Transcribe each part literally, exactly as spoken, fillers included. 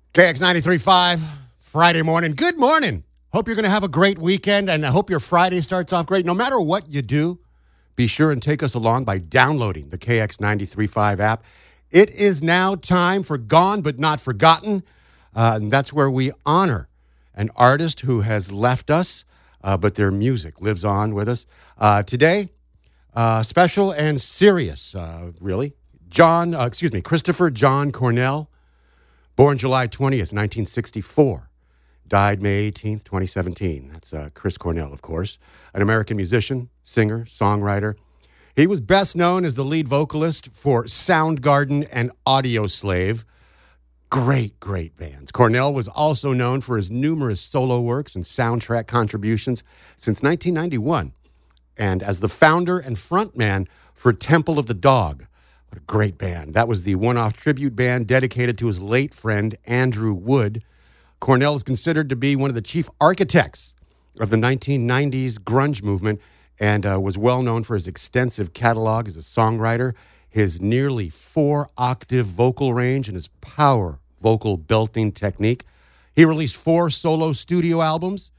K X ninety-three point five, Friday morning. Good morning. Hope you're going to have a great weekend, and I hope your Friday starts off great. No matter what you do, be sure and take us along by downloading the K X ninety-three point five app. It is now time for Gone But Not Forgotten, uh, and that's where we honor an artist who has left us, uh, but their music lives on with us. Uh, today, uh, special and serious, uh, really. John, uh, excuse me, Christopher John Cornell, born July twentieth, nineteen sixty-four, died May eighteenth, twenty seventeen. That's uh, Chris Cornell, of course, an American musician, singer, songwriter. He was best known as the lead vocalist for Soundgarden and Audioslave. Great, great bands. Cornell was also known for his numerous solo works and soundtrack contributions since nineteen ninety-one, and as the founder and frontman for Temple of the Dog. What a great band. That was the one-off tribute band dedicated to his late friend, Andrew Wood. Cornell is considered to be one of the chief architects of the nineteen nineties grunge movement and uh, was well known for his extensive catalog as a songwriter, his nearly four-octave vocal range, and his power vocal belting technique. He released four solo studio albums,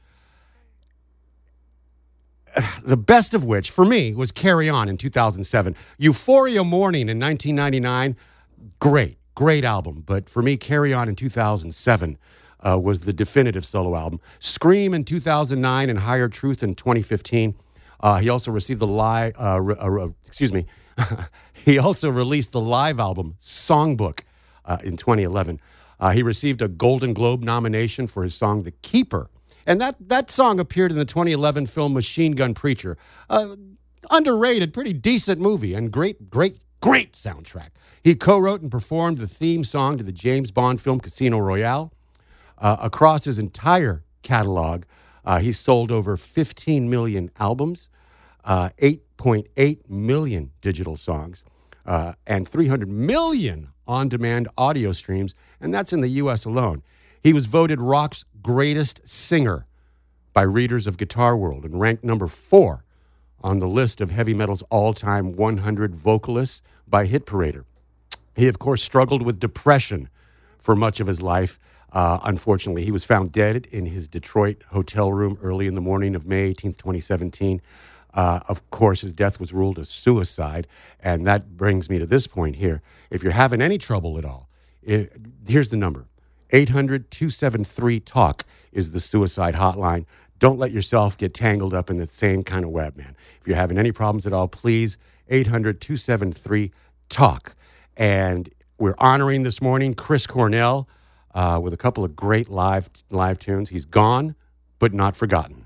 the best of which, for me, was Carry On in two thousand seven. Euphoria Morning in nineteen ninety-nine, great, great album. But for me, Carry On in two thousand seven uh, was the definitive solo album. Scream in two thousand nine and Higher Truth in twenty fifteen. Uh, he also received the live, uh, re- uh, excuse me, he also released the live album Songbook uh, in twenty eleven. Uh, he received a Golden Globe nomination for his song The Keeper. And that, that song appeared in the twenty eleven film Machine Gun Preacher. Uh, underrated, pretty decent movie, and great, great, great soundtrack. He co-wrote and performed the theme song to the James Bond film Casino Royale. Uh, across his entire catalog, uh, he sold over fifteen million albums, uh, eight point eight million digital songs, uh, and three hundred million on-demand audio streams, and that's in the U S alone. He was voted rock's greatest singer by readers of Guitar World and ranked number four on the list of heavy metal's all-time one hundred vocalists by Hit Parader. He, of course, struggled with depression for much of his life. Uh, unfortunately, he was found dead in his Detroit hotel room early in the morning of May eighteenth, twenty seventeen. Uh, of course, his death was ruled a suicide, and that brings me to this point here. If you're having any trouble at all, it, here's the number. eight hundred, two seven three, TALK is the suicide hotline. Don't let yourself get tangled up in the same kind of web, man. If you're having any problems at all, please, eight hundred, two seven three, TALK. And we're honoring this morning Chris Cornell uh, with a couple of great live live tunes. He's gone, but not forgotten.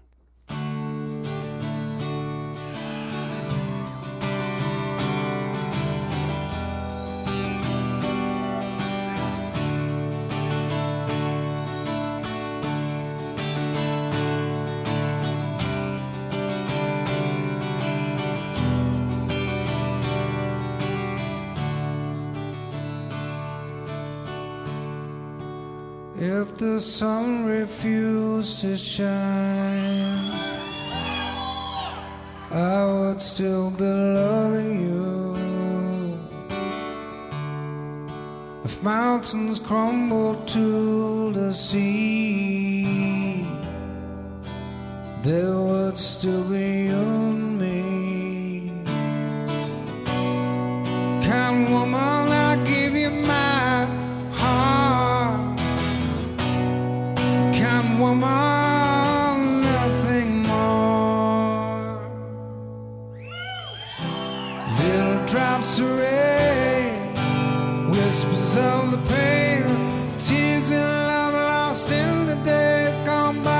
If the sun refused to shine, I would still be loving you. If mountains crumbled to the sea, there would still be you and me. Kind woman, I give you my heart. Kind woman, nothing more. Little drops of rain, whispers of the pain, tears in love lost in the days gone by.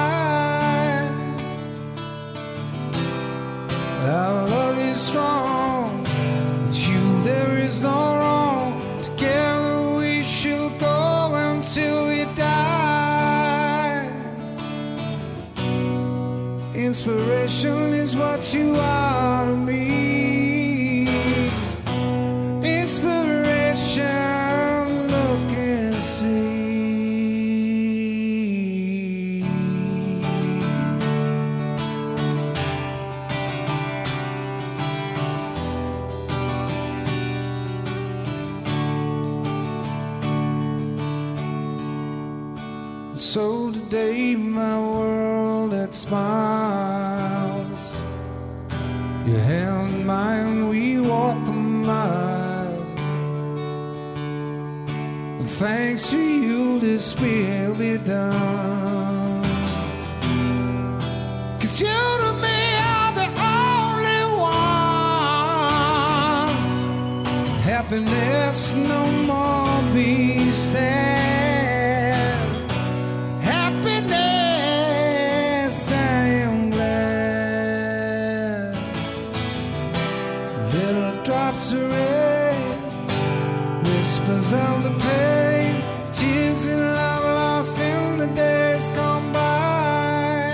I love you strong, with you there is no wrong. Together we shall go until we die. Inspiration is what you are to me. Inspiration, look and see. So today my world it smiles. Your hand in mine, we walk the miles. And thanks to you, this will be done. 'Cause you to me are the only one. Happiness no more be sad. Happiness, I am glad. Little drops of rain, whispers of the pain, tears and love lost in the days gone by.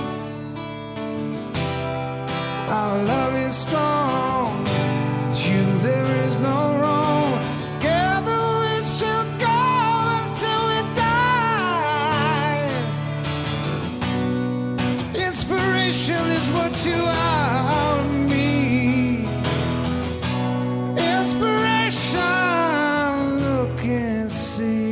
Our love is strong, with you there is no wrong. Together we shall go until we die. Inspiration is what you are to me. Inspiration, look and see.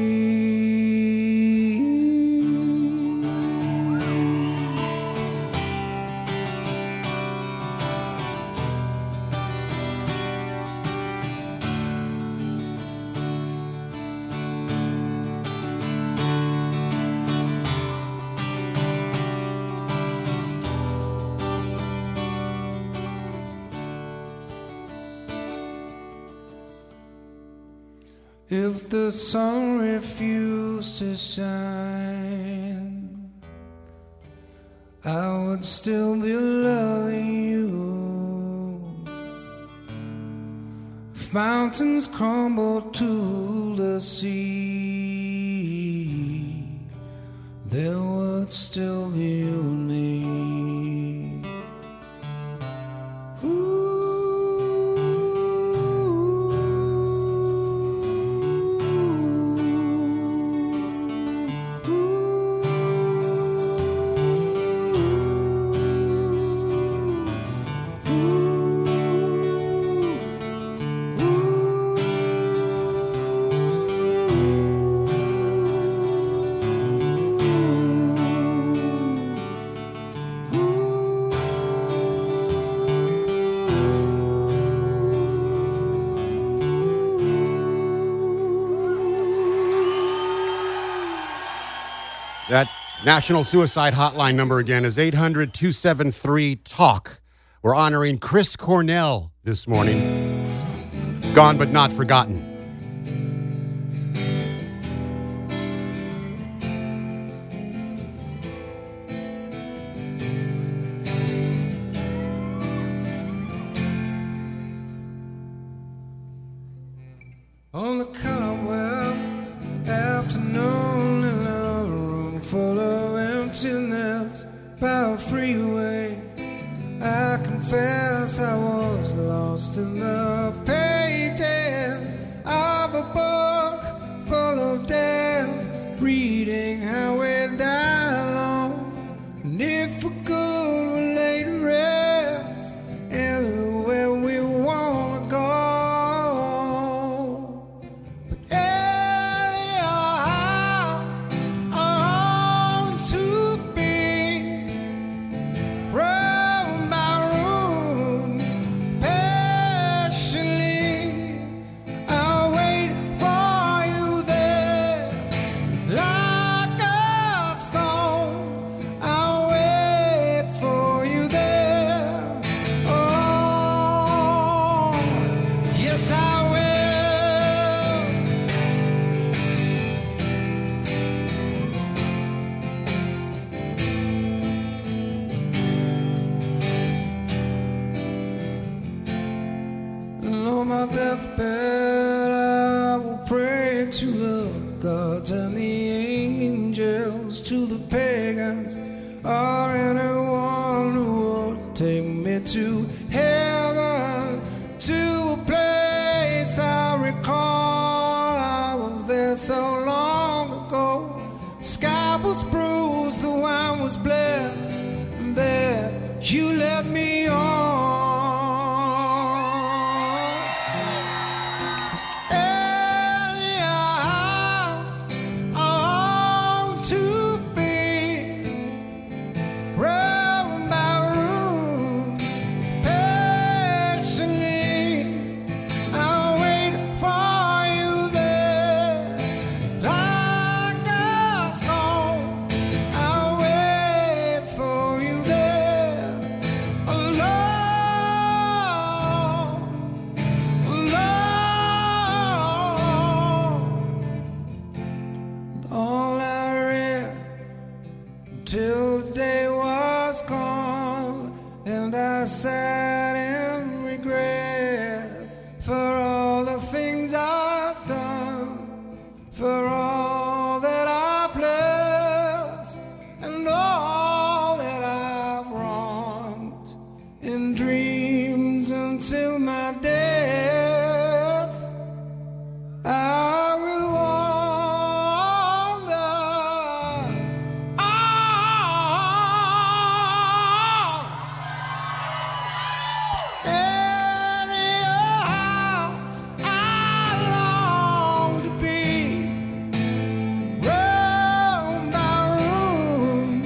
If the sun refused to shine, I would still be loving you. If mountains crumble to the sea, there would still be you and me. That National Suicide Hotline number again is eight hundred, two seven three, talk. We're honoring Chris Cornell this morning. Gone but not forgotten. On the cobweb afternoon in a room full of emptiness by a freeway, I confess I was lost in the pages of a book full of death, reading how we die alone, and if for good we lay to rest anywhere we wanna go. On my deathbed, I will pray to the gods and the angels, to the pagans, or anyone who would take me to heaven, to a place I recall. I was there so long ago. The sky was bruised, the wine was bled, and there you led me on. To till the day was gone, and I sat in regret for all the things I've done, for all that I've blessed, and all that I've wronged in dreams until my death. I will wander on anyhow. I long to be room by room,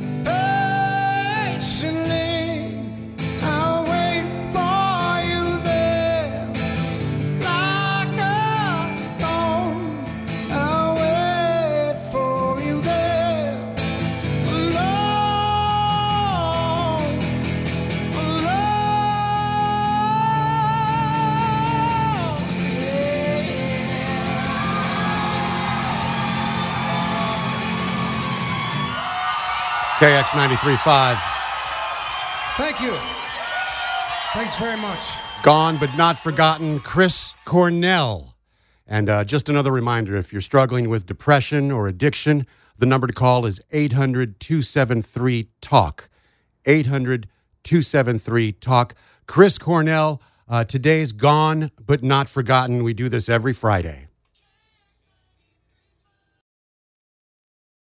patiently I'll wait for you there. Like a stone, I'll wait for you there. Alone, alone, yeah. K X ninety-three point five. Thank you. Thanks very much. Gone but not forgotten, Chris Cornell. And uh, just another reminder, if you're struggling with depression or addiction, the number to call is eight hundred, two seven three, talk. eight hundred, two seven three, talk. Chris Cornell, uh, today's Gone but Not Forgotten. We do this every Friday.